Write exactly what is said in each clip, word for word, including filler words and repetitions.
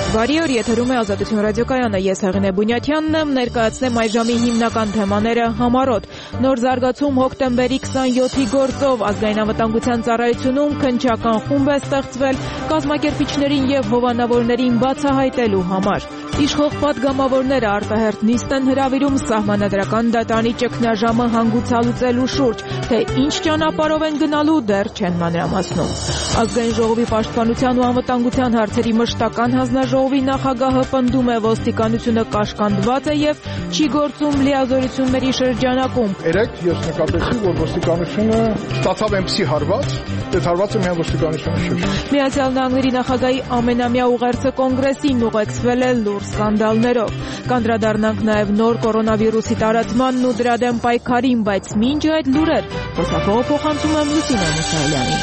Բարի օր, եթերում է Ազատություն ռադիոկայանը, ես Հեղինե Բունյաթյանն եմ, ներկայացնեմ այժմի հիմնական թեմաները համառոտ։ Նոր զարգացում հոկտեմբերի քսանյոթի գործով ազգային անվտանգության ծառայությունում քննչական խումբ է ստեղծվել կազմակերպիչներին եւ հովանավորներին բացահայտելու համար։ Իշխող պատգամավորները արտահերթ նիստ են հրավիրում սահմանադրական դատարանի ճգնաժամը հանգուցալուծելու շուրջ, թե ինչ ճանապարհով են գնալու դեռ չեն մանրամասնում։ Ազգային ժողովի պաշտպանության ու անվտանգության հարցերի մշտական հանձնաժողովի նախագահը պնդում է ոստիկանությունը կաշկանդված է եւ չի գործում լիազորությունների շրջանակում։ Երեք ես նկատեցի, որ ոստիկանությունը ստացավ այնպիսի հարված, այդ հարվածը միայն ոստիկանությունը չէ։ Միացյալ Նահանգների նախագահի ամենամյա ուղերձը կոնգրեսին ուղեկցվել է լուրջ սկանդալներով։ Կանդրադառնանք նաև նոր կորոնավիրուսի տարածմանն ու դրա դեմ պայքարին, բայց մինչ այդ լուրեր, խոսափողը փոխանցում եմ Լուսինե Մուսայելյանին։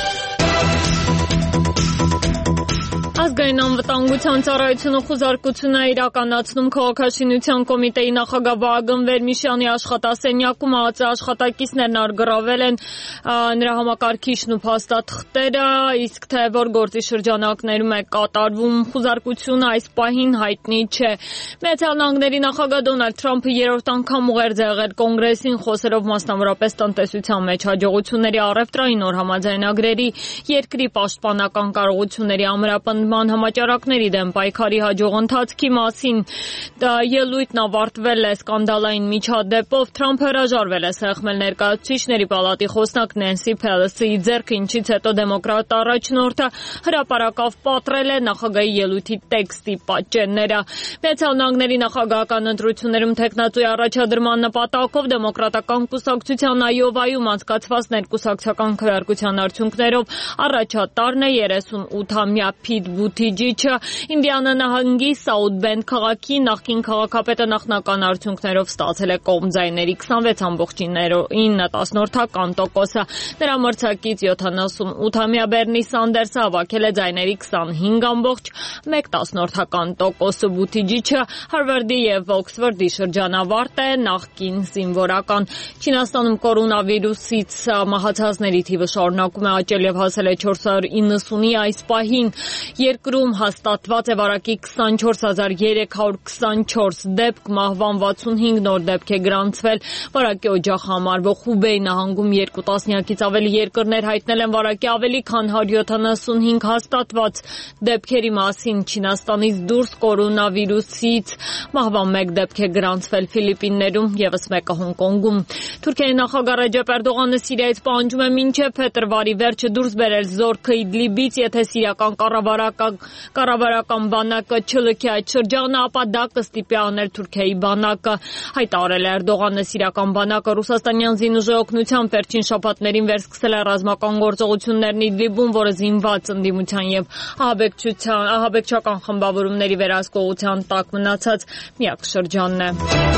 Ազգային անվտանգության ծառայությունը խուզարկություն է իրականացնում քաղաքաշինության կոմիտեի նախագահ Վահագն Վերմիշյանի աշխատասենյակում ԱԱԾ աշխատակիցներն առգրավել են նրա համակարգիչն ու փաստաթղթերը, իսկ թե որ գործի շրջանակներում է կատարվում խուզարկությունը այս պահին հայտնի չէ։ Միացյալ Նահանգների նախագահ Դոնալդ Թրամփը երրորդ անգամ ուղերձ է եղել կոնգրեսին, խոսելով մասնավորապես տնտեսության մեջ հաջողությունների առևտրային նոր համաձայնագրերի, երկրի պաշտպանական կարողությունների ամրապնդման համաճարակների դեմ պայքարի հաջող ընթացքի մասին։ Ելույթն ավարտվել է սկանդալային միջադեպով։ Թրամփը հրաժարվել է սեղմել ներկայացուցիչների պալատի խոսնակ Նենսի Փելոսիի ձեռքը, ինչից հետո դեմոկրատ առաջնորդը հրապարակավ պատռել է նախագահի ելույթի տեքստի պատճենները։ Միացյալ Նահանգների նախագահական ընտրություններում թեկնածուի առաջադրման նպատակով դեմոկրատական կուսակցության Այովայում անցկացված ներկուսակցական քվեարկության արդյունքներով առաջատարն է երեսունութամյա Փիտ Բութիջիչը։ Ինդիանա նահանգի Սաութ Բենդ քաղաքի նախկին քաղաքապետը նախնական արդյունքներով ստացել է կողմ ձայների քսանվեց ամբողջ ինը տոկոսը։ Նրա մրցակից յոթանասունութամյա Բերնի Սանդերսը հավաքել է ձայների քսանհինգ ամբողջ մեկ տոկոս։ Բութիջիչը Հարվարդի եւ Օքսֆորդի շրջանավարտ է, նախկին զինվորական։ Չինաստանում կորոնավիրուսից մահացածների թիվը շարունակում է աճել եւ հասել է չորս հարյուր իննսունի այս պահին։ Երկրում հաստատված է վարակի քսանչորս հազար երեք հարյուր քսանչորս դեպք, մահվան վաթսունհինգ նոր դեպք է գրանցվել։ Վարակի օջախ համարվող Խուբեյ նահանգում երկու տասնյակից ավելի երկրներ հայտնել են վարակի ավելի քան հարյուր յոթանասունհինգ հաստատված դեպքերի մասին։ Չինաստանից դուրս կորոնավիրուսից մահվան մեկ դեպք է գրանցվել Ֆիլիպիններում, ևս մեկը Հոնկոնգում։ Թուրքիայի նախագահ Ռեջեփ Էրդողանը Սիրիայից պահանջում է մինչև փետրվարի վերջը դուրս բերել զորքը Իդլիբից, եթե սիրիական կառավարական կառավարական բանակը չլքի այդ շրջանը, ապա դա կստիպի անել Թուրքիայի բանակը։ Հայտարարել է Էրդողանը, սիրիական բանակը ռուսաստանյան զինուժի օգնությամբ վերջին շաբաթներին վերսկսել է ռազմական գործողություններն Իդլիբում, որը զինված ընդդիմության եւ ահաբեկչության ահաբեկչական խմբավորումների վերահսկողության տակ մնացած միակ շրջանն է։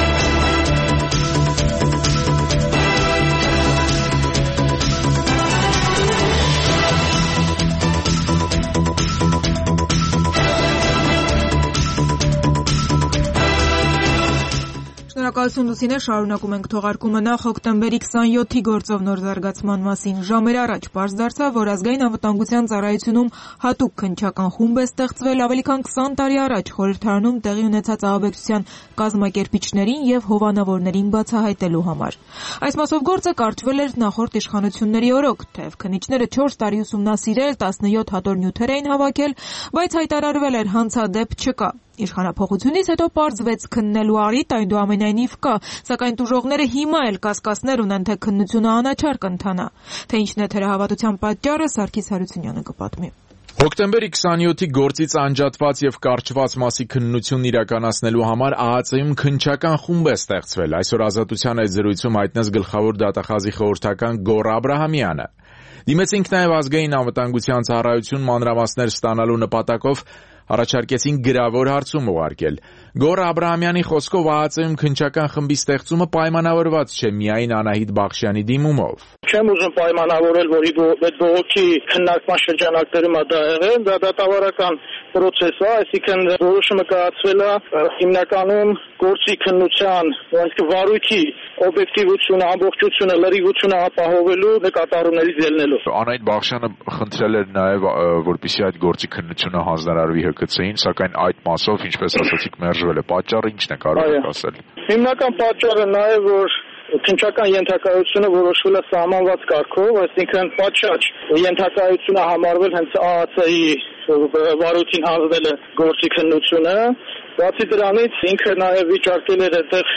Շնորհակալություն Լուսինե, շարունակում ենք թողարկումը։ Նախ հոկտեմբերի քսանյոթի գործով նոր զարգացման մասին ժամեր առաջ պարզ դարձավ, որ ազգային անվտանգության ծառայությունում հատուկ քննչական խումբ է ստեղծվել ավելի քան քսան տարի առաջ խորհրդարանում տեղի ունեցած ահաբեկչության կազմակերպիչներին եւ հովանավորներին բացահայտելու համար։ Այս մասով գործը կարճվել էր նախորդ իշխանությունների օրոք, թեև քննիչները չորս տարի ուսումնասիրել, տասնյոթ հատոր նյութեր էին հավաքել, բայց հայտարարվել էր հանցադեպ չկա։ Իշխանափոխությունից հետո պարզվեց քննելու առիթ այնուամենայնիվ կա, սակայն տուժողները հիմա էլ կասկածներ ունեն, թե քննությունը անաչառ կընթանա։ Թե ինչն է թերահավատության պատճառը, Սարգիս Հարությունյանը կպատմի։ Հոկտեմբերի քսանյոթի գործից անջատված եւ կարճված մասի քննությունն իրականացնելու համար ԱԱԾ-ում քննչական խումբ է ստեղծվել։ Այսօր Ազատության այդ զրույցում հայտնեց գլխավոր դատախազի խորհրդական Գոռ Աբրահամյանը։ Դիմեցինք նաեւ ազգային անվտանգության ծառայություն մանրամասներ ստանալու նպատակով առաջարկեցին գրավոր հարցում ուղարկել։ Գոռ Աբրահամյանի խոսքով ԱԱԾ-ում քննչական խմբի ստեղծումը պայմանավորված չէ միայն Անահիտ Բախշյանի դիմումով։ Չեմ ուզում պայմանավորել, որ այդ բողոքի քննարկման շրջանակներում դա եղել, դա դատավարական process է, այսինքն որոշումը կայացվել է հիմնականում գործի քննության, այսինքն վարույթի օբյեկտիվությունը, ամբողջությունը, լրիվությունը ապահովելու նկատառումներից ելնելով։ Անահիտ Բախշյանը խնդրել էր նաև, որպեսզի այդ գործի քննությունը հանձնարարվի գցեին, սակայն այդ մասով, ինչպես ասացիք, մերժվել է։ Պատճառը ի՞նչն է, կարող եք ասել։ Հիմնական պատճառը նա է, որ քննչական ենթակայությունը որոշվել է սահմանված կարգով, այսինքն պատշաճ ենթակայությունը համարվել հենց ա ա ցի-ի վարույթին հանձնել է գործի քննությունը։ Բացի դրանից ինքը նաև վիճարկել էր այդտեղ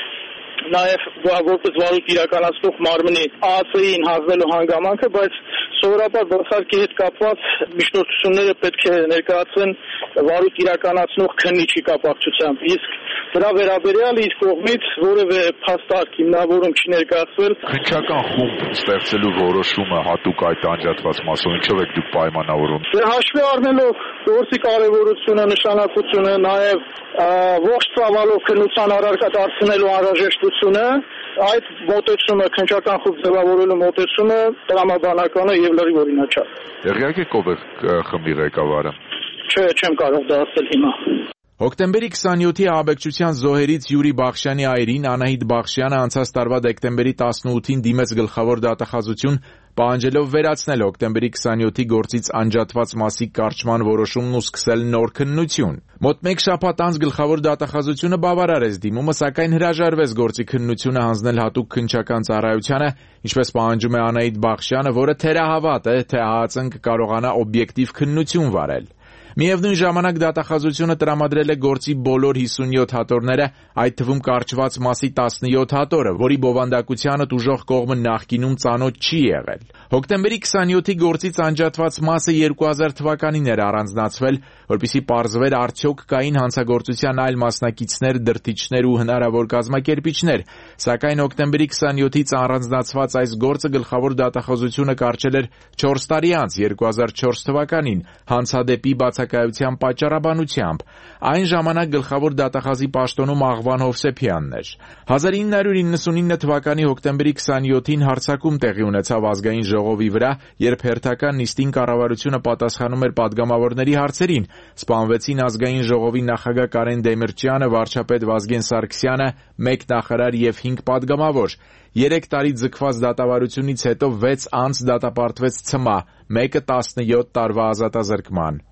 նաև որպես վարույթ իրականացնող մարմնի ա ա ցի-ին հանձնելու հանգամանքը, բայց սովորաբար բացարկի հետ կապված միջնորդությունները պետք է ներկայացվեն վարույթ իրականացնող քննիչի կապակցությամբ, իսկ դրա վերաբերյալ իր կողմից որևէ փաստարկ հիմնավորում չի ներկայացվել։ Քննչական խումբ ստեղծելու որոշումը հատուկ այդ անջատված մասով ինչով եք դուք պայմանավորում։ Դե հաշվի առնելով գործի կարևորությունը, նշանակությունը, նաև ողջ ծավալով քննության առարկա դարձնելու անհրաժեշտությունը, այդ մոտեցումը, քննչական խումբ ձևավորելու մոտեցումը տրամաբանական է եւ լրիվ օրինաչափ։ Տեղյակ եք ով է խմբի ղեկավարը։ Չէ, չեմ կարող դա ասել հիմա։ Հոկտեմբերի քսանյոթի ահաբեկչության զոհերից Յուրի Բախշյանի այրին Անահիտ Բախշյանը անցած տարվա դեկտեմբերի տասնութին դիմեց գլխավոր դատախազություն, պահանջելով վերացնել հոկտեմբերի քսանյոթի գործից անջատված մասի կարճման որոշումն ու սկսել նոր քննություն։ Մոտ մեկ շաբաթ անց գլխավոր դատախազությունը բավարարեց դիմումը, սակայն հրաժարվեց գործի քննությունը հանձնել հատուկ քննչական ծառայությանը, ինչպես պահանջում է Անահիտ Բախշյանը, որը թերահավատ է, թե ՀԱԱԾ-ն կկարողանա օբյեկտիվ քննություն վարել։ Միևնույն ժամանակ դատախազությունը տրամադրել է գործի բոլոր հիսունյոթ հատորները, այդ թվում կարճված մասի տասնյոթ հատորը, որի բովանդակությանը տուժող կողմը նախկինում ծանոթ չի եղել։ Հոկտեմբերի քսանյոթի գործից անջատված մասը երկու հազար թվականին էր առանձնացվել, որպեսզի պարզվեր արդյոք կային հանցագործության այլ մասնակիցներ, դրդիչներ ու հնարավոր կազմակերպիչներ, սակայն հոկտեմբերի քսանյոթից առանձնացված այս գործը գլխավոր դատախազությունը կարճել էր չորս տարի անց, երկու հազար չորս թվականին, հանցադեպի բացակայության պատճառաբանությամբ։ Այն ժամանակ գլխավոր դատախազի պաշտոնում Աղվան Հովսեփյանն էր։ հազար ինը հարյուր իննսունինը թվականի հոկտեմբերի քսանյոթին հարձակում տեղի ունեցավ ազգային ժողովի վրա, երբ հերթական նիստին կառավարությունը պատասխանում էր պատգամավորների հարցերին։ Սպանվեցին ազգային ժողովի նախագահ Կարեն Դեմիրճյանը, վարչապետ Վազգեն Սարգսյանը, մեկ նախարար եւ հինգ պատգամավոր։ Երեք տարի ձգված դատավարությունից հետո վեց անց դատապարտվեց ցմահ, մեկը տասնյոթ տարվա ազատազրկման։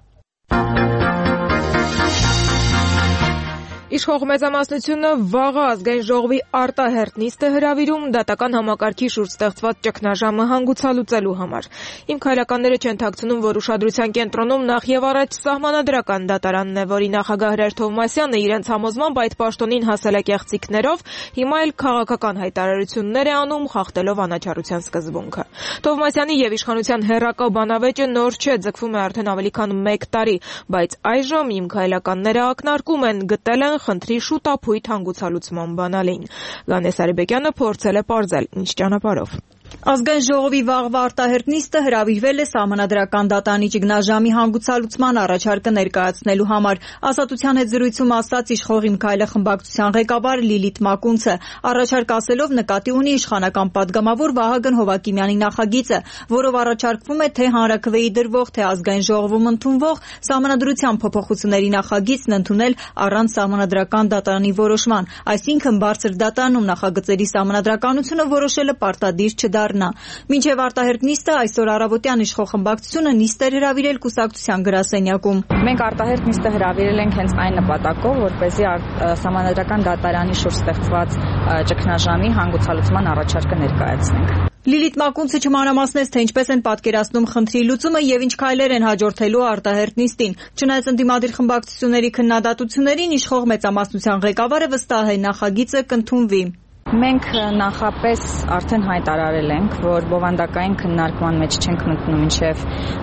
Իշխող մեծամասնությունը վաղը ազգային ժողովի արտահերթ նիստ է հրավիրում դատական համակարգի շուրջ ստեղծված ճգնաժամը հանգուցալուծելու համար։ Իմ քայլականները չեն թաքցնում, որ ուշադրության կենտրոնում նախ եւ առաջ սահմանադրական դատարանն է, որի նախագահ Հրեր Թովմասյանը իրենց համոզմամբ այդ պաշտոնին հասել է կեղծիքներով, հիմա էլ քաղաքական հայտարարություններ է անում, խախտելով անաչառության սկզբունքը։ Թովմասյանի եւ իշխանության հերրակա բանավեճը նոր չէ, ձգվում է արդեն ավելի քան մեկ տարի, բայց այժմ իմ քայլականները ակնարկում են, գտել են խնդրի շուտափույթ հանգուցալուծման բանալին։ Գանես Արիբեկյանը փորձել է պարզել ինչ ճանապարհով։ Ազգային ժողովի վաղվա արտահերթ նիստը հրավիրվել է սահմանադրական դատարանի ճգնաժամի հանգուցալուծման առաջարկը ներկայացնելու համար։ Ազատության հետ զրույցում ասաց իշխող Իմ քայլը խմբակցության ղեկավար Լիլիթ Մակունցը, առաջարկ ասելով նկատի ունի իշխանական պատգամավոր Վահագն Հովակիմյանի նախագիծը, որով առաջարկվում է թե հանրաքվեի դրվող, թե ազգային ժողովում ընդունվող սահմանադրության փոփոխությունների նախագիծն ընդունել առանց սահմանադրական դատարանի որոշման, այսինքն բարձր դատարանում նախագծերի սահմանադրականությունը որոշելը պարտադիր չդառնա։ Մինչև արտահերթ նիստը այսօր առավոտյան իշխող խմբակցությունը նիստ էր հրավիրել կուսակցության գրասենյակում։ Մենք արտահերթ նիստը հրավիրել ենք հենց այն նպատակով, որպեսզի սահմանադրական դատարանի շուրջ ստեղծված ճգնաժամի հանգուցալուծման առաջարկը ներկայացնենք։ Լիլիթ Մակունցը չմանրամասնեց, թե ինչպես են պատկերացնում խնդրի լուծումը եւ ինչ քայլեր են հաջորդելու արտահերթ նիստին։ Չնայած ընդդիմադիր խմբակցությունների քննադատություններին, իշխող մեծամասնության ղեկավարը վստահ է, նախագիծը կընդունվի։ Մենք նախապես արդեն հայտարարել ենք, որ բովանդակային քննարկման մեջ չենք մտնում մինչև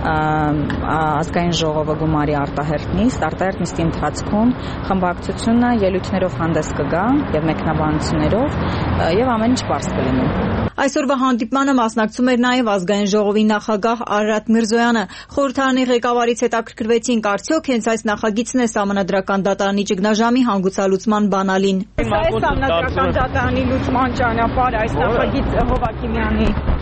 ազգային ժողովը գումարի արտահերթ նիստ, արտահերթ նիստի ընթացքում խմբակցությունը ելույթներով հանդես կգա եւ մեկնաբանություններով եւ ամեն ինչ բարձ կլինի։ Այսօրվա հանդիպմանը մասնակցում էր նաև ազգային ժողովի նախագահ Արարատ Միրզոյանը։ Խորհրդարանի ղեկավարից հետաքրքրվեցինք, արդյոք հենց այս նախագիծն է սահմանադրական դատարանի ճգնաժամի հանգուցալուծման բանալին։ Այս սահմանադրական դատարանի լուծման ճանապարհ այս նախագիծ Հովակիմյանի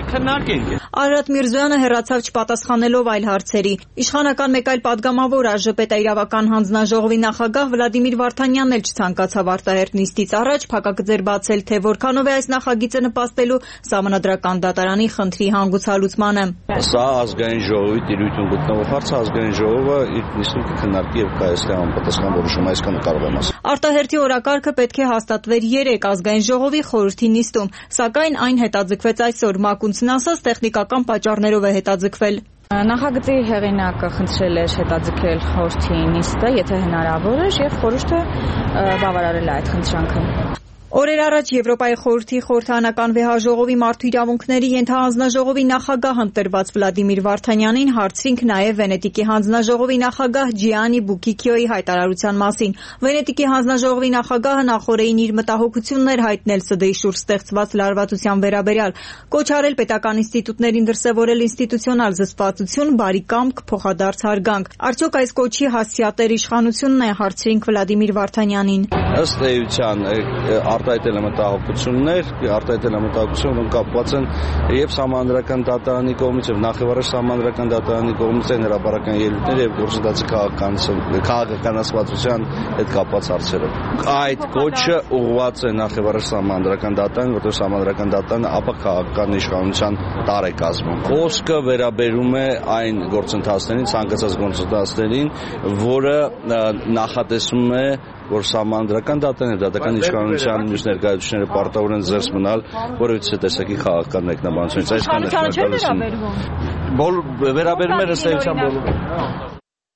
քննարկենք։ Արարատ Միրզոյանը հեռացավ չպատասխանելով այլ հարցերի։ Իշխանական մեկ այլ падգամավոր ԱԺՊ-իրավական հանձնաժողովի նախագահ Վլադիմիր Վարդանյանն էլ չցանկացավ արտահերթ նիստից առաջ փակագծեր բացել, թե որքանով է այս նախագիծը նպաստելու Սահմանադրական դատարանի խնդրի հանգուցալուծմանը։ Սա ազգային ժողովի տիրույթում գտնվող հարց է, ազգային ժողովը իր նիստում կքննարկի եւ կայացնի անպատասխան որոշում, այսքան կարող եմ ասել։ Արտահերթի օրակարգը պետք է հաստատվեր երեք ազգային ժողովի խորհրդի նիստում, սակայն այն հետաձգվեց այսօր։ Մակունցն ասած տեխնիկական պատճառներով է հետաձգվել։ Նախագծի հեղինակը խնդրել էր հետաձգել խորհրդի նիստը, եթե հնարավոր էր, եւ խորհուրդը բավարարել է այդ խնդրանքը։ Օրեր առաջ Եվրոպայի խորհրդի խորհրդարանական վեհաժողովի մարդու իրավունքների ենթահանձնաժողովի նախագահ ընտրված Վլադիմիր Վարդանյանին հարցրինք նաև Վենետիկի հանձնաժողովի նախագահ Ջիանի Բուկիկիոյի հայտարարության մասին։ Վենետիկի հանձնաժողովի նախագահը նախորդին իր մտահոգությունն էր հայտնել ՍԴ-ի շուրջ ստեղծված լարվածության վերաբերյալ, կոչ արել պետական ինստիտուտներին դրսևորել ինստիտուցիոնալ զսպվածություն, բարի կամք, փոխադարձ հարգանք։ Արդյոք այս կոչի հասցեատեր իշխանությունն է, հարցրինք Վլադիմիր Վարդանյանին։ Ըստ էության արտահայտել է մտահոգություններ, արտահայտել է մտահոգություններ, որոնք կապված են եւ Սահմանադրական դատարանի կողմից եւ նախևառաջ Սահմանադրական դատարանի կողմից են հրապարական ելույթներ եւ գործընթացի քաղաքականացվածության հետ կապված հարցերով։ Այդ կոչը ուղղված է նախևառաջ Սահմանադրական դատարանին, որտեղ Սահմանադրական դատարանը ապա քաղաքական իշխանության տարեկազմում։ Խոսքը վերաբերում է այն գործընթացներին, ցանկացած գործընթացներին, որը նախատեսում է որ Սահմանադրական դատարանը դատական իշխանության մյուս ներկայացուցիչները պարտավոր են զերծ մնալ որևիցե տեսակի քաղաքական մեկնաբանությունից։ Այսքանը շնորհակալություն։ Բոլոր վերաբերում է ըստ էության բոլոր։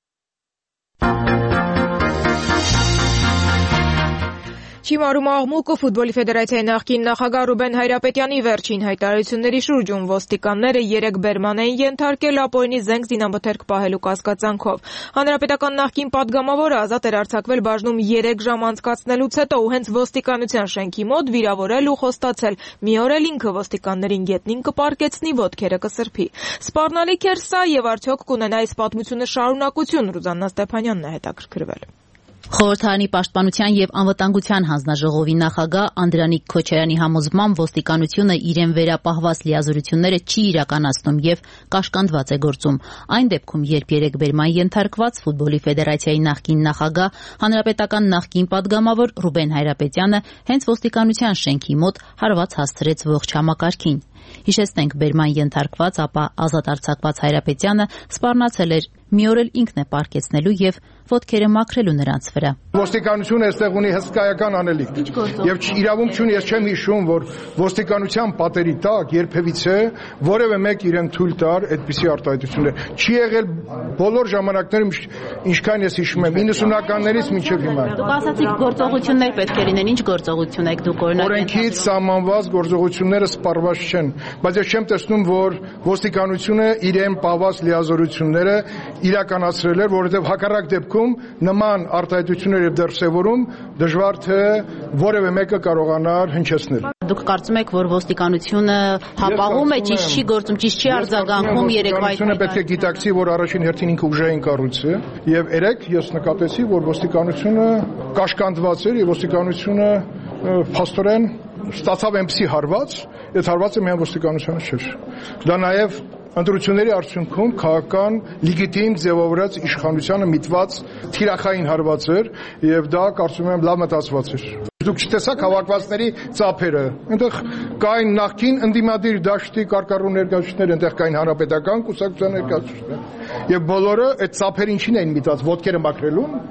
Չիմարում աղմուկը ֆուտբոլի ֆեդերացիայի նախկին նախագահ Ռուբեն Հայրապետյանի վերջին հայտարարությունների շուրջում ոստիկանները երեք բերման էին ենթարկել ապօրինի զենք զինամթերք պահելու կասկածանքով։ Հանրապետական նախկին падգամավորը ազատ էր արձակվել բաժնում երեք ժամ անցկացնելուց հետո ու հենց ոստիկանության շենքի մոտ վիրավորել ու խոստացել մի օր էլ ինքը ոստիկաններին գետնին կպարկեցնի, ոտքերը կսրբի։ Սպառնալիք էր սա եւ արդյոք կունենա այս պատմությունը շարունակություն, Ռուզաննա Ստեփանյանն է հետաքրքրվել։ Խորհրդարանի պաշտպանության եւ անվտանգության հանձնաժողովի նախագահ Անդրանիկ Քոչարյանի համոզմամբ ոստիկանությունը իրեն վերապահված լիազորությունները չի իրականացնում եւ կաշկանդված է գործում։ Այն դեպքում, երբ երեք բերման ենթարկված ֆուտբոլի ֆեդերացիայի նախկին նախագահ, հանրապետական նախկին падգամավոր Ռուբեն Հայրապետյանը հենց ոստիկանության շենքի մոտ հարված հասցրեց ողջ համակարգին։ Հիշեցնենք, բերման ենթարկված, ապա ազատ արձակված Հայրապետյանը սպառնացել էր, մի օր էլ ինքն է պարկեցնելու եւ ոտքերը մաքրելու նրանց վրա։ Ոստիկանությունը այստեղ ունի հսկայական անելիք եւ իրավունք չունի, ես չեմ հիշում, որ ոստիկանության պատերի տակ երբևիցե որևէ մեկ իրեն թույլ տար այդպիսի արտահայտություններ։ Չի եղել բոլոր ժամանակներում, ինչքան ես հիշում եմ, իննսունականներից մինչև հիմա։ Դուք ասացիք գործողություններ պետք է լինեն, ինչ գործողություն եք դուք օրինակ։ Օրենքից սահմանված գործողությունները սպառված չեն, բայց ես չեմ տեսնում, որ ոստիկանությունը իրեն պահված լիազորությունները իրականացրել էր, որովհետև հակառակ դեպքում նման արտահայտություններ եւ դրսևորում դժվար թե որևէ մեկը կարողանար հնչեցնել։ Դուք կարծում եք, որ ոստիկանությունը հապաղում է, ճիշտ չի գործում, ճիշտ չի արձագանքում երեկվա։ Ոստիկանությունը պետք է գիտակցի, որ առաջին հերթին ինքը ուժային կառույց է, եւ երեք ես նկատեցի, որ ոստիկանությունը կաշկանդված էր եւ ոստիկանությունը փաստորեն ստացավ այնպիսի հարված, այդ հարվածը միայն ոստիկանությանը չէր։ Դա նաեւ ընտրությունների արդյունքում քաղաքական լեգիտիմ ձևավորած իշխանությանը միտված թիրախային հարված էր եւ դա կարծում եմ լավ մտածված էր։ Դուք չտեսաք հավաքվածների ծափերը։ Այնտեղ կային նախկին ընդդիմադիր դաշտի կարկառու ներկայացուցիչներ, այնտեղ կային հանրապետական կուսակցության ներկայացուցիչներ եւ բոլորը այդ ծափերը ինչին էին միտված, ոտքերը մաքրելուն։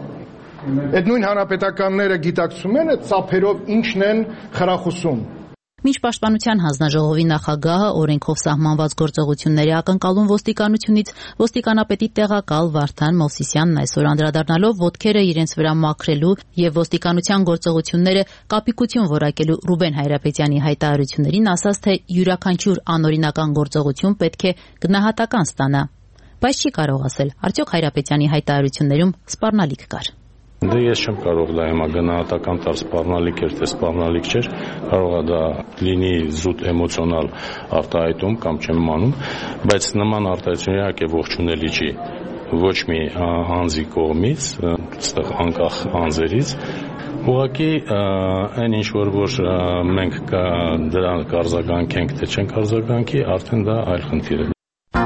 Այդ նույն հանրապետականները գիտակցում են այդ ծափերով ինչն են խրախուսում։ Մինչ պաշտպանության հանձնաժողովի նախագահը օրենքով սահմանված գործողությունների ակնկալում ոստիկանությունից, ոստիկանապետի տեղակալ Վարդան Մովսիսյանն այսօր անդրադառնալով ոտքերը իրենց վրա մաքրելու եւ ոստիկանության գործողությունները կապիկություն որակելու Ռուբեն Հայրապետյանի հայտարարություններին ասաց, թե յուրաքանչյուր անօրինական գործողություն պետք է գնահատական ստանա, բայց չի կարող ասել, արդյոք Հայրապետյանի հայտարարություններում սպառնալիք կար։ Դե ես չեմ կարող դա հիմա գնահատական տալ սպառնալիք էր, թե սպառնալիք չէր, կարող է դա լինի զուտ էմոցիոնալ արտահայտում կամ չեմ իմանում, բայց նման արտահայտություն իհարկե ողջունելի չի ոչ մի անձի կողմից, այստեղ անկախ անձերից, Ուղղակի այն ինչ որ որ մենք դրան կարձագանքենք, թե չենք արձագանքի, արդեն դա այլ խնդիր է։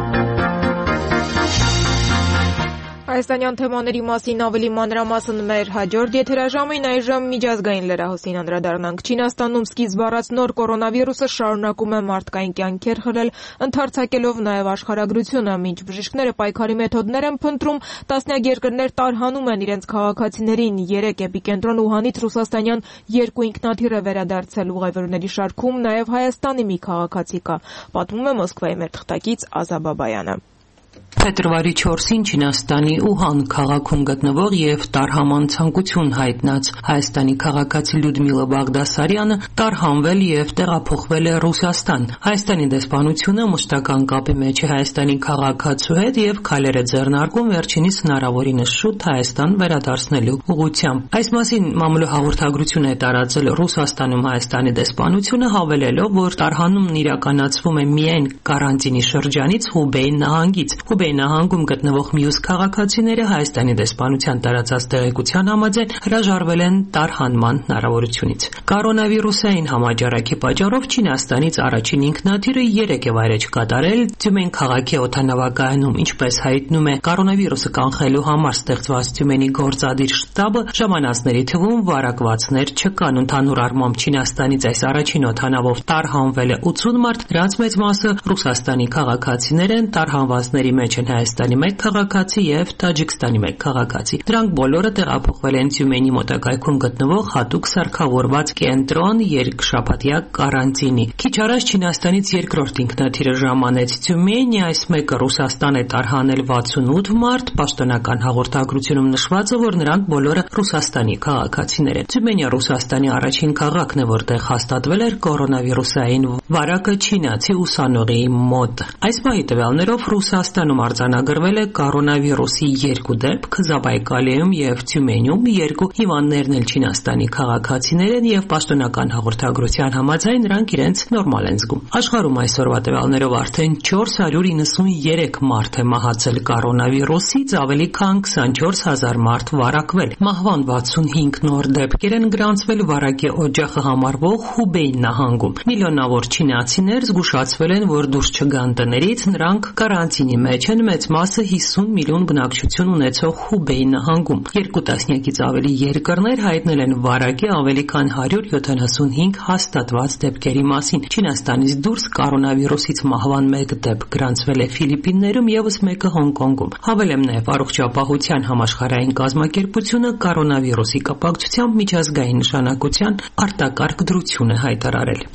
Հայաստանյան թեմաների մասին ավելի մանրամասն մեր հաջորդ եթերաժամին այժմ միջազգային լրահոսին անդրադառնանք։ Չինաստանում սկիզբ առած նոր կորոնավիրուսը շարունակում է մարդկային կյանքեր խլել, ընդարձակելով նաև աշխարհագրությունը, մինչ բժիշկները պայքարի մեթոդներ են փնտրում, տասնյակ երկրներ տարհանում են իրենց քաղաքացիներին։ Երեք էպիկենտրոն Ուհանից ռուսաստանյան երկու ինքնաթիռ է վերադարձել ուղևորների շարքում, նաև Հայաստանի մի քաղաքացի կա, պատմում է Մոսկվայի մեր թղթակից Ազա Բաբայանը։ Փետրվարի չորսին Չինաստանի Ուհան քաղաքում գտնվող եւ տարհաման ցանկություն հայտնած Հայաստանի քաղաքացի Լյուդմիլա Բաղդասարյանը տարհանվել եւ տեղափոխվել է Ռուսաստան։ Հայաստանի դեսպանությունը մշտական կապի մեջ է Հայաստանի քաղաքացու հետ եւ քայլեր է ձեռնարկում վերջինիս հնարավորինս շուտ Հայաստան վերադարձնելու ուղղությամբ։ Այս մասին մամուլի հաղորդագրություն է տարածել Ռուսաստանում Հայաստանի դեսպանությունը, հավելելով, որ տարհանումն իրականացվում է միայն կարանտինի շրջանից Հուբեյ նահանգից։ Հուբեյ նահանգում գտնվող մյուս քաղաքացիները Հայաստանի դեսպանության տարածած տեղեկության համաձայն հրաժարվել են տարհանման հնարավորությունից։ Կորոնավիրուսային համաճարակի պատճառով Չինաստանից առաջին ինքնաթիռը երեք է վայրէջք կատարել Թյումեն քաղաքի օդանավակայանում, ինչպես հայտնում է կորոնավիրուսը կանխելու համար ստեղծված Թյումենի գործադիր շտաբը, ժամանածների թվում վարակվածներ չկան։ Ընդհանուր առմամբ Չինաստանից այս առաջին օդանավով տարհանվել է ութսուն մարդ, դրանց մեծ մասը Ռուսաստանի քաղաքացիներ են, տարհանվածների մեջ են Հայաստանի մեկ քաղաքացի եւ Տաջիկստանի մեկ քաղաքացի։ Դրանք բոլորը տեղափոխվել են Թյումենի մոտակայքում գտնվող հատուկ սարքավորված կենտրոն երկշաբաթյա կարանտինի։ Քիչ առաջ Չինաստանից երկրորդ ինքնաթիռը ժամանեց Թյումեն, այս մեկը Ռուսաստան է տարհանել վաթսունութ մարդ, պաշտոնական հաղորդագրությունում նշված է, որ նրանք բոլորը Ռուսաստանի քաղաքացիներ են։ Թյումենը Ռուսաստանի առաջին քաղաքն է, որտեղ հաստատվել էր կորոնավիրուսային վարակը չինացի ուսանողի մոտ։ Այս պահի տվյալներով Ռուսաստանում արձանագրվել է կորոնավիրուսի երկու դեպք, Զաբայկալիում եւ Թյումենում, երկու հիվանդներն էլ Չինաստանի քաղաքացիներ են եւ պաշտոնական հաղորդագրության համաձայն նրանք իրենց նորմալ են զգում։ Աշխարհում այսօրվա տվյալներով արդեն չորս հարյուր իննսունյերեք մարդ է մահացել կորոնավիրուսից, ավելի քան քսանչորս հազար մարդ վարակվել։ Մահվան վաթսունհինգ նոր դեպքեր են գրանցվել վարակի օջախը համարվող Հուբեյ նահանգում։ Միլիոնավոր չինացիներ զգուշացվել են, որ դուրս չգան տներից, նրանք կարանտինի մեջ են, մեծ մասը հիսուն միլիոն բնակչություն ունեցող Հուբեյ նահանգում։ Երկու տասնյակից ավելի երկրներ հայտնել են վարակի ավելի քան հարյուր յոթանասունհինգ հաստատված դեպքերի մասին։ Չինաստանից դուրս կորոնավիրուսից մահվան մեկ դեպք գրանցվել է Ֆիլիպիններում, ևս մեկը Հոնկոնգում։ Հավելեմ նաև առողջապահության համաշխարհային կազմակերպությունը կորոնավիրուսի կապակցությամբ միջազգային նշանակության արտակարգ դրություն է հայտարարել։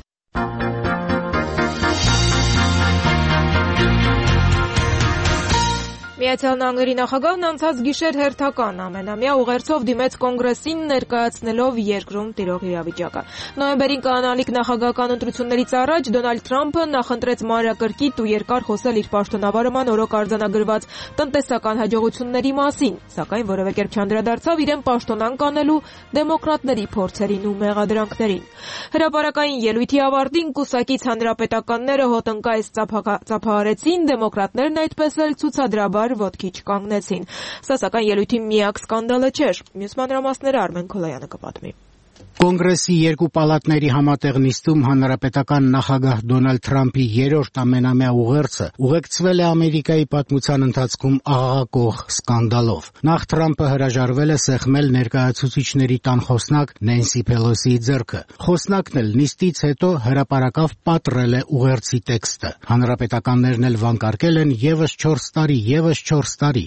Միացյալ Նահանգների նախագահն անցած գիշեր հերթական ամենամյա ուղերձով դիմեց կոնգրեսին ներկայացնելով երկրում տիրող իրավիճակը։ Նոյեմբերին կանալիք նախագահական ընտրություններից առաջ Դոնալդ Թրամփը նախընտրեց մանրակրկիտ ու երկար խոսել իր պաշտոնավարման օրոք արձանագրված տնտեսական հաջողությունների մասին, սակայն որևէ կերպ չանդրադարձավ իրեն պաշտոնանկ անելու դեմոկրատների փորձերին ու մեղադրանքներին։ Հրապարակային ելույթի ավարտին կուսակից հանրապետականները հոտնկայս ծափահարեցին, դեմոկրատներն այդպես էլ ցուցադրաբար ոտքի չկանգնեցին։ Սա սակայն ելույթի միակ սկանդալը չէր։ Մյուս մանրամասները Արմեն Քոլայանը կպատմի։ Կոնգրեսի երկու պալատների համատեղ նիստում հանրապետական նախագահ Դոնալդ Թրամփի երրորդ ամենամյա ուղերձը ուղեկցվել է Ամերիկայի պատմության ընթացքում աղաղակող սկանդալով։ Նախ Թրամփը հրաժարվել է սեղմել ներկայացուցիչների տան խոսնակ Նենսի Փելոսիի ձեռքը։ Խոսնակն էլ նիստից հետո հրապարակավ պատռել է ուղերձի տեքստը։ Հանրապետականներն էլ վանկարկել են ևս չորս տարի, ևս չորս տարի։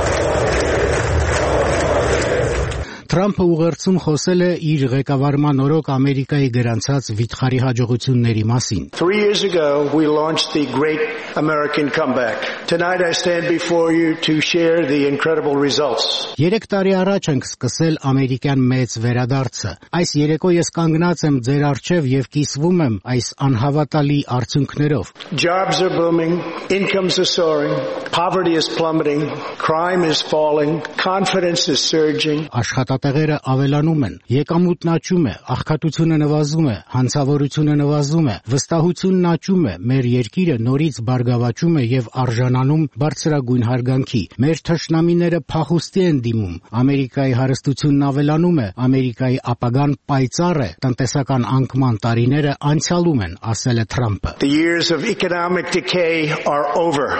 Թրամփը ուղերձում խոսել է իր ղեկավարման օրոք Ամերիկայի գրանցած վիթխարի հաջողությունների մասին։ Three years ago we launched the Great American Comeback. Tonight I stand before you to share the incredible results. Երեք տարի առաջ ենք սկսել ամերիկյան մեծ վերադարձը։ Այս երեկո ես կանգնած եմ ձեր առջև եւ կիսվում եմ այս անհավատալի արդյունքներով։ Jobs are booming, incomes are soaring, poverty is plummeting, crime is falling, confidence is surging. Աշխատատեղեր աշխատատեղերը ավելանում են, եկամուտն աճում է, աղքատությունը նվազում է, հանցավորությունը նվազում է, վստահությունն աճում է, մեր երկիրը նորից բարգավաճում է եւ արժանանում բարձրագույն հարգանքի։ Մեր թշնամիները փախուստի են դիմում, Ամերիկայի հարստությունն ավելանում է, Ամերիկայի ապագան պայծառ է, տնտեսական անկման տարիները անցյալում են, ասել է Թրամփը։ The years of economic decay are over.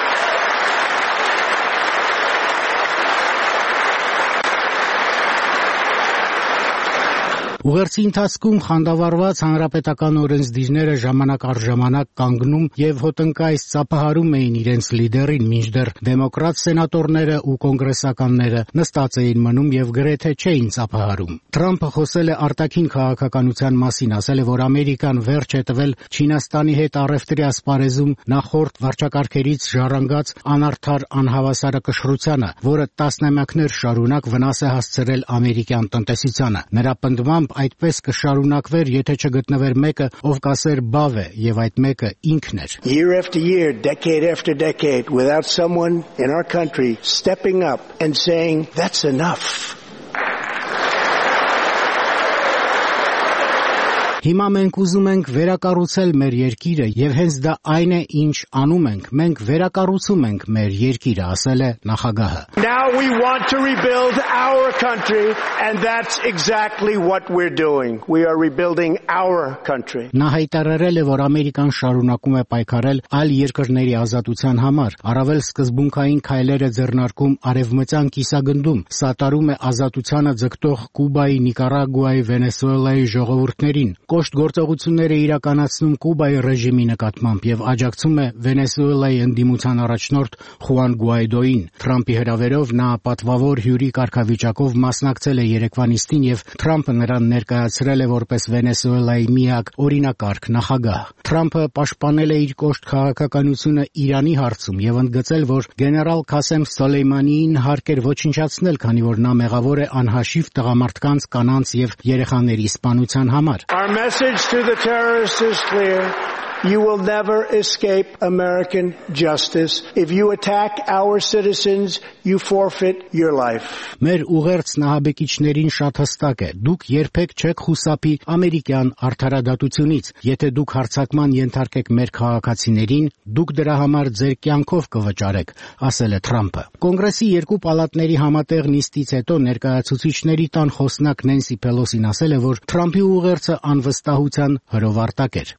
Ուղերձի ընթացքում խանդավառված հանրապետական օրենսդիրները ժամանակ առ ժամանակ կանգնում եւ հոտնկայս ծափահարում էին իրենց լիդերին, մինչդեռ դեմոկրատ սենատորները ու կոնգրեսականները նստած էին մնում եւ գրեթե չէին ծափահարում։ Թրամփը խոսել է արտաքին քաղաքականության մասին, ասել է, որ Ամերիկան վերջ է տվել Չինաստանի հետ առևտրի ասպարեզում նախորդ վարչակարգերից ժառանգած անարդար անհավասարակշռությանը, որը տասնամյակներ շարունակ վնաս է հասցրել ամերիկյան տնտեսությանը։ Նրա պնդմամբ այդպես կշարունակվեր, եթե չգտնվեր մեկը, ով կասեր բավ է, եւ այդ մեկը ինքն էր։ Year after year, decade after decade, without someone in our country stepping up and saying, that's enough. Հիմա մենք ուզում ենք վերակառուցել մեր երկիրը եւ հենց դա այն է, ինչ անում ենք։ Մենք վերակառուցում ենք մեր երկիրը, ասել է նախագահը։ Now we want to rebuild our country and that's exactly what we're doing. We are rebuilding our country. Նա հայտարարել է, որ Ամերիկան շարունակում է պայքարել այլ երկրների ազատության համար, առավել սկզբունքային քայլեր է ձեռնարկում արևմտյան կիսագնդում, սատարում է ազատությանը ձգտող Կուբայի, Նիկարագուայի, Վենեսուելայի ժողովուրդներին, կոշտ գործողություններ է իրականացնում Կուբայի ռեժիմի նկատմամբ եւ աջակցում է Վենեսուելայի ընդդիմության առաջնորդ Խուան Գուայդոին։ Թրամփի հրավերով նա պատվավոր հյուրի կարգավիճակով մասնակցել է երեկվա նիստին եւ Թրամփը նրան ներկայացրել է որպես Վենեսուելայի միակ օրինակարգ նախագահ։ Թրամփը պաշտպանել է իր կոշտ քաղաքականությունը Իրանի հարցում եւ ընդգծել, որ գեներալ Քասեմ Սոլեյմանիին հարկ էր ոչնչացնել, քանի որ նա մեղավոր է անհաշիվ տղամարդկանց, կանանց եւ երեխաների սպանության համար։ Our message to the terrorists is clear. You will never escape American justice. If you attack our citizens, you forfeit your life. Մեր ուղերձ նահաբեկիչներին շատ հստակ է։ Դուք երբեք չեք խուսափի ամերիկյան արդարադատությունից։ Եթե դուք հարձակման ենթարկեք մեր քաղաքացիներին, դուք դրա համար ձեր կյանքով կվճարեք, ասել է Թրամփը։ Կոնգրեսի երկու պալատների համատեղ նիստից հետո ներկայացուցիչների տան խոսնակ Նենսի Պելոսին ասել է, որ Թրամփի ուղերձը անվստահության հրովարտակ էր։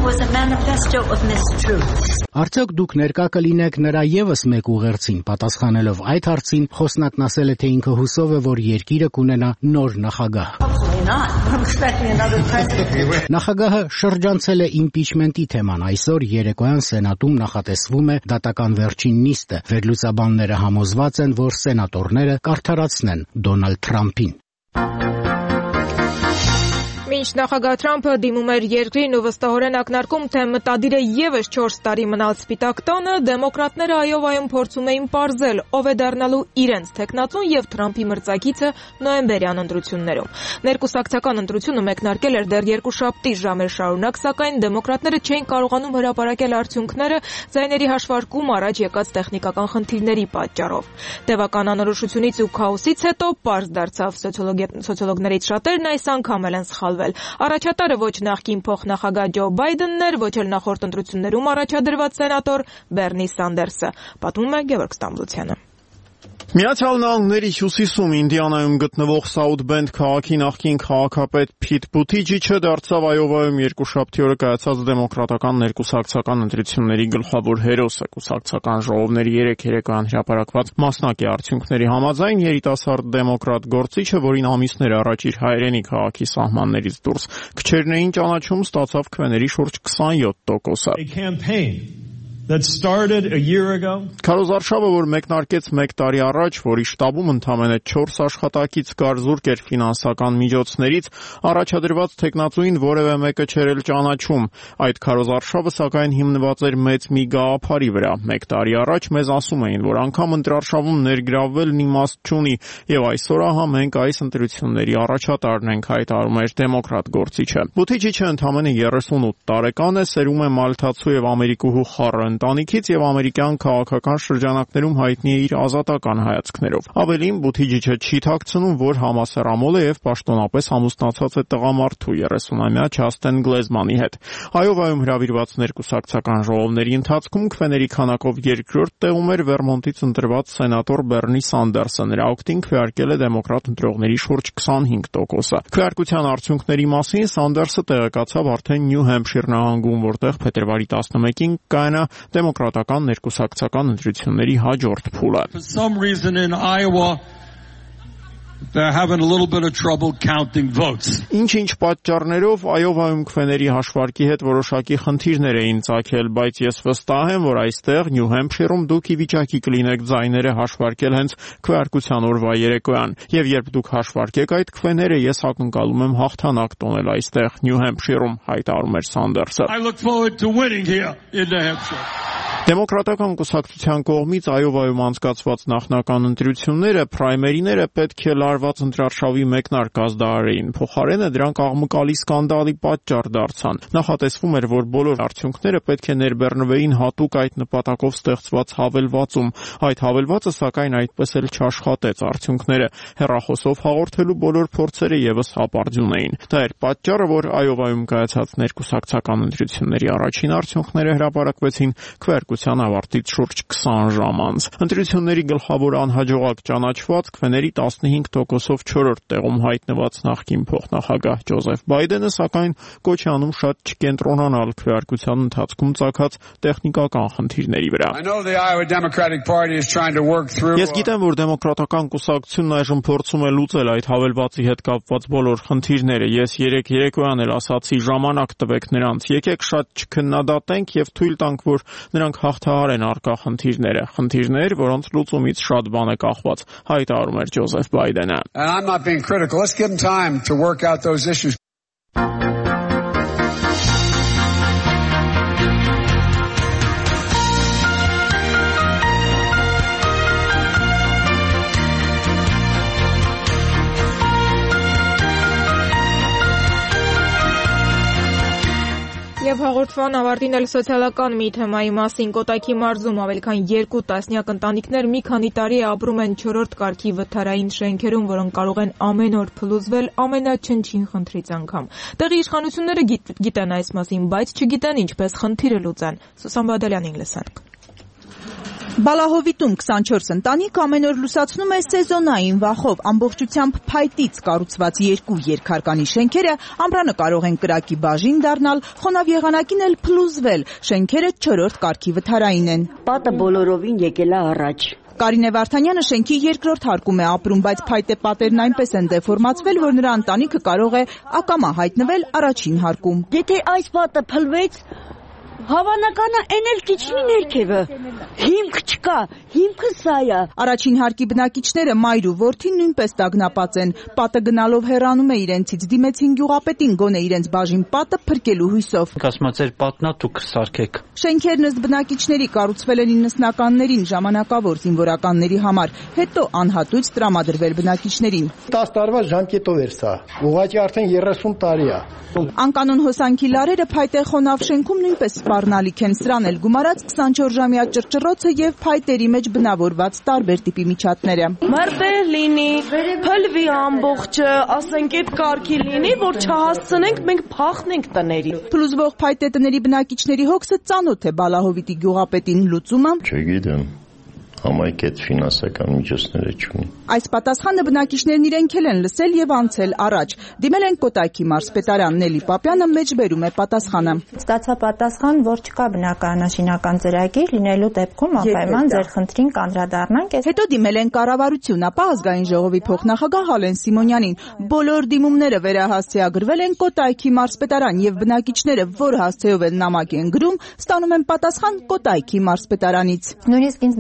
Արդյոք դուք ներկա կլինեք նրա եւս մեկ ուղերձին, պատասխանելով այդ հարցին, խոսնակն ասել է, թե ինքը հուսով է, որ երկիրը կունենա նոր նախագահ։ Նախագահը շրջանցել է իմպիչմենտի թեման։ Այսօր երեկոյան Սենատում նախատեսվում է դատական վերջին նիստը։ Վերլուծաբանները համոզված են, որ սենատորները կարդարացնեն Դոնալդ Թրամփին։ Մինչ նախագահ Թրամփը դիմում էր երկրին ու վստահորեն ակնարկում, թե մտադիր է եւս չորս տարի մնալ Սպիտակ տանը, դեմոկրատները Այովայում փորձում էին պարզել, ով է դառնալու իրենց թեկնածուն եւ Թրամփի մրցակիցը նոյեմբերյան ընտրություններում։ Ներկուսակցական ընտրությունը մեկնարկել էր դեռ երկուշաբթի ժամեր շարունակ, սակայն դեմոկրատները չէին կարողանում հրապարակել արդյունքները ձայների հաշվարկում առաջ եկած տեխնիկական խնդիրների պատճառով։ Տևական անորոշությունից ու քաոսից հետո պարզ դարձավ, սոցիոլոգներից շատերն այս անգամ են սխալվել։ Առաջատարը ոչ նախկին փոխնախագահ Ջո Բայդենն էր, ոչ էլ նախորդ ընտրություններում առաջադրված սենատոր Բեռնի Սանդերսը, պատմում է Գևորգ Ստամբլոսյանը։ Միացյալ Նահանգների հյուսիսում Ինդիանայում գտնվող Սաութ Բենդ քաղաքի նախկին քաղաքապետ Փիթ Բութիջիչը դարձավ Այովայում երկուշաբթի օրը կայացած դեմոկրատական ներկուսակցական ընտրությունների գլխավոր հերոսը։ Կուսակցական ժողովների երեք երեկոյան հրապարակված մասնակի արդյունքների համաձայն երիտասարդ դեմոկրատ գործիչը, որին ամիսներ առաջ իր հայրենի քաղաքի սահմաններից դուրս քչերն էին ճանաչում, ստացավ քվեների շուրջ քսանյոթ տոկոսը։ That started a year ago. Քարոզարշավը, որ մեկնարկեց մեկ տարի առաջ, որի շտաբում ընդամենը չորս աշխատակից կար, զուրկ էր ֆինանսական միջոցներից, առաջադրված թեկնածուին որևէ մեկը չէր էլ ճանաչում։ Այդ քարոզարշավը սակայն հիմնված էր մեծ մի գաղափարի վրա։ Մեկ տարի առաջ մեզ ասում էին, որ անգամ ընտրարշավում ներգրավվելն իմաստ չունի, եւ այսօր ահա մենք այս ընտրությունների առաջատարն ենք, հայտարարում էր դեմոկրատ գործիչը։ Բութիջիչը ընդամենը երեսունութ տարեկան է, սերում է մալթացու եւ ամերիկուհու Խառեն ընտանիքից եւ ամերիկյան քաղաքական շրջանակներում հայտնի է իր ազատական հայացքներով։ Ավելին, Բութիջիչը չի թաքցնում, որ համասեռամոլ է եւ պաշտոնապես ամուսնացած է տղամարդու երեսունամյա Չաստեն Գլեզմանի հետ։ Այովայում հրավիրված ներկուսակցական ժողովների ընթացքում քվեների քանակով երկրորդ տեղում էր Վերմոնտից ընտրված սենատոր Բեռնի Սանդերսը։ Նրա օգտին քվեարկել է դեմոկրատ ընտրողների շուրջ քսանհինգ տոկոսը։ Քվեարկության արդյունքների մասին Սանդերսը տեղեկացավ արդեն Նյու Հեմփշիր նահանգում, որտեղ փետրվարի տասնմեկին կայանա դեմոկրատական ներկուսակցական ընտրությունների հաջորդ փուլը։ They're having a little bit of trouble counting votes. Ինչ-ինչ պատճառներով Այովայում քվեների հաշվարկի հետ որոշակի խնդիրներ էին ծագել, բայց ես վստահ եմ, որ այստեղ Նյու Հեմփշիրում դուք ի վիճակի կլինեք ձայները հաշվարկել հենց քվեարկության օրվա երեկոյան, եւ երբ դուք հաշվարկեք այդ քվեները, ես ակնկալում եմ հաղթանակ տոնել այստեղ Նյու Հեմփշիրում, հայտարարում էր Սանդերսը։ I look forward to winning here in New Hampshire. Դեմոկրատական կուսակցության կողմից Այովայում անցկացված նախնական ընտրությունները պրայմերիները պետք է լարված ընտրարշավի մեկնարկած դարերին։ Փոխարենը դրանք աղմկալի սկանդալի պատճառ դարձան։ Նախատեսվում էր, որ բոլոր արդյունքները պետք է ներբեռնվեին հատուկ այդ նպատակով ստեղծված հավելվածում։ Այդ հավելվածը սակայն այդպես էլ չաշխատեց արդյունքները։ Հեռախոսով հաղորդելու բոլոր փորձերը եւս հապարդյուն էին։ Դա էր պատճառը, որ Այովայում կայացած ներկուսակցական ընտրությունների առաջին արդյունքները հրապարակվեցին քվեարկության ավարտից շուրջ քսան ժամ անց։ Ընտրությունների գլխավոր անհաջողակ ճանաչված քվեների տասնհինգ տոկոսով չորրորդ տեղում հայտնված նախկին փոխնախագահ Ջոզեֆ Բայդենը սակայն կոչ է անում շատ չկենտրոնանալ քվեարկության ընթացքում ծագած տեխնիկական խնդիրների վրա։ Ես գիտեմ, որ դեմոկրատական կուսակցությունն այժմ փորձում է լուծել այդ հավելվածի հետ կապված բոլոր խնդիրները։ Ես երեք երեկոյան էլ ասացի, ժամանակ տվեք նրանց, եկեք շատ չքննադատենք եւ թույլ տանք, որ նրանք հաղթահարեն առկա խնդիրները, խնդիրներ, որոնց լուծումից շատ բան է կախված, հայտարարում էր Ջոզեֆ Բայդենը։ And I'm not being critical. Let's give them time to work out those issues. Եվ հաղորդման ավարտին էլ սոցիալական մի թեմայի մասին Կոտայքի մարզում ավելի քան երկու տասնյակ ընտանիքներ մի քանի տարի ապրում են չորրորդ կարգի վթարային շենքերում, որոնք կարող են ամեն օր փլուզվել ամենաչնչին խնդրից անգամ։ Տեղի իշխանությունները գիտեն այս մասին, բայց չգիտեն ինչպես խնդիրը լուծեն։ Սուսան Բադալյանին լսանք։ Բալահովիտում քսանչորս ընտանիք ամեն օր լուսացնում է սեզոնային վախով։ Ամբողջությամբ փայտից կառուցված երկու երկհարկանի շենքերը ամռանը կարող են կրակի բաժին դառնալ, խոնավ եղանակին էլ փլուզվել։ Շենքերը չորրորդ կարգի վթարային են։ Պատը բոլորովին եկել է առաջ։ Կարինե Վարդանյանը շենքի երկրորդ հարկում է ապրում, բայց փայտե պատերն այնպես են դեֆորմացվել, որ նրա ընտանիքը կարող է ակամա հայտնվել առաջին հարկում։ Եթե այս պատը փլվեց, հավանականա են էլ քիչնի ներքևը։ Հիմք չկա, հիմքը սա է։ Առաջին հարկի բնակիչները մայր ու որդին նույնպես տագնապած են։ Պատը գնալով հեռանում է իրենցից, դիմեցին գյուղապետին գոնե իրենց բաժին պատը փրկելու հույսով։ Ասմաց էր պատնա դուք սարքեք։ Շենքերն ըստ բնակիչների կառուցվել են իննսնականներին ժամանակավոր զինվորականների համար, հետո անհատույց տրամադրվել բնակիչներին։ տասը տարվա ժամկետով էր սա։ Ուղղակի արդեն երեսուն տարի է։ Անկանոն հոսանքի լարերը փայտե խոնավ շենքում նույնպես սպառնալիք են, սրան էլ գումարած քսանչորս ժամյա ճռճռոցը եւ փայտերի մեջ բնավորված տարբեր տիպի միջատները։ Մարտեր լինի, փլվի ամբողջը, ասենք այդ կարգի լինի, որ չհասցնենք մենք փախնենք տների։ Փլուզվող փայտե տների բնակիչների հոգսը ծանոթ է Բալահովիտի գյուղապետին, լուծումը։ Չգիտեմ։ Համայնք այդ ֆինանսական միջոցները չունի։ Այս պատասխանը բնակիչներն իրենք են լսել եւ անցել առաջ։ Դիմել են Կոտայքի մարզպետարան, Նելի Պապյանը մեջբերում է պատասխանը։ Ստացա պատասխան, որ չկա բնականաշինական ծրագիր, լինելու դեպքում անպայման ձեր խնդրին կանդրադառնանք։ Հետո դիմել են կառավարություն, ապա ազգային ժողովի փոխնախագահ Ալեն Սիմոնյանին։ Բոլոր դիմումները վերահասցեագրվել են Կոտայքի մարզպետարան եւ բնակիչները, որ հասցեով են նամակ են գրում, ստանում են պատասխան Կոտայքի մարզպետարանից։ Նույնիսկ ինձ նկատողություն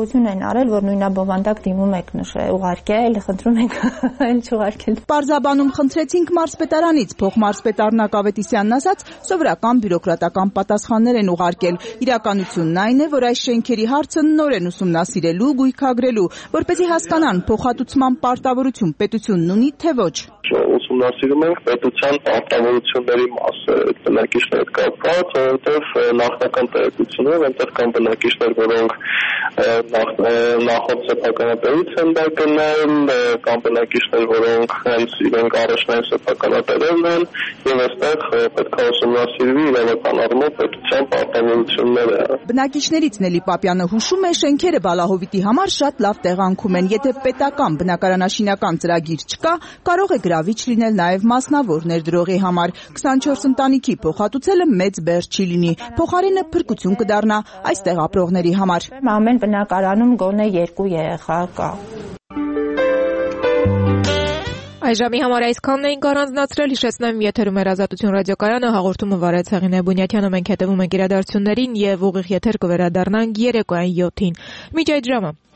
խորհրդություն են արել, որ նույնաբովանդակ դիմում եք նշել, ուղարկել, խնդրում եք այլ չուղարկել։ Պարզաբանում խնդրեցինք մարզպետարանից, փոխմարզպետար Ակավետիսյանն ասաց, սովորական բյուրոկրատական պատասխաններ են ուղարկել։ Իրականությունն այն է, որ այս շենքերի հարցը նորեն ուսումնասիրելու, գույքագրելու, որպեսզի հասկանան փոխհատուցման պարտավորություն պետությունն ունի, թե ոչ։ Ուսումնասիրում ենք պետության պարտավորությունների մասը այդ բնակիչների հետ կապված, որովհետև նախնական տեղեկությունով այնտեղ կան բնակիչներ, որոնք նախորդ սեփականատերից են դա գնել, կան բնակիչներ, որոնք հենց իրենք առաջնային սեփականատերերն են, եւ այստեղ պետք է ուսումնասիրվի իրավական առումով պետության պարտավորությունները։ Բնակիչներից Նելի Պապյանը հուշում է, շենքերը Բալահովիտի համար շատ լավ տեղանքում են, եթե պետական բնակարանաշինական ծրագիր չկա, կարող է գրավիչ լինել նաև մասնավոր ներդրողի համար։ քսանչորս ընտանիքի փոխհատուցելը մեծ բեռ չի լինի, փոխարենը փրկություն կդառնա այստեղ ապրողների համար։ Ամեն բնակարանում գոնե երկու երեխա կա։ Այժմի համար այսքանն էինք առանձնացրել, հիշեցնեմ եթերում էր Ազատություն ռադիոկայանը, հաղորդումը վարեց Հեղինե Բունյաթյանը, մենք հետևում ենք իրադարձություններին եւ ուղիղ եթեր կվերադառնանք երեկոյան յոթին։ Մինչ այդ ժամը